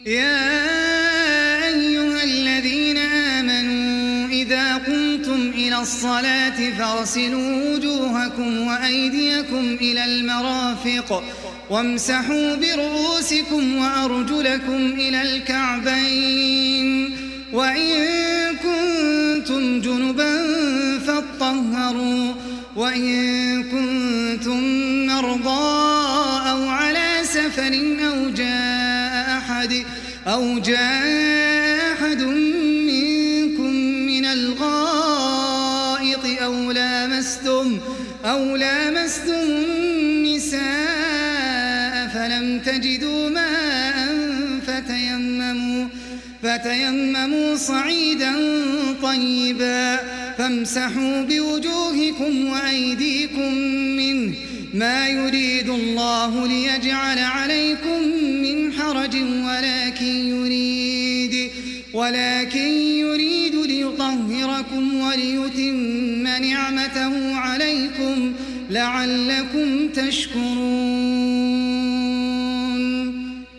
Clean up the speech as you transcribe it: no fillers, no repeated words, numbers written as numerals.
يا أيها الذين آمنوا إذا قمتم إلى الصلاة فاغسلوا وجوهكم وأيديكم إلى المرافق وامسحوا برؤوسكم وأرجلكم إلى الكعبين وإن كنتم جنبا فاطهروا وإن كنتم مرضى أو على سفر أو جاء أحد منكم من الغائط أو لامستم النساء فلم تجدوا ماء فتيمموا صعيدا طيبا فامسحوا بوجوهكم وأيديكم منه ما يريد الله ليجعل عليكم من حرج ولكن يريد ليطهركم وليتم نعمته عليكم لعلكم تشكرون.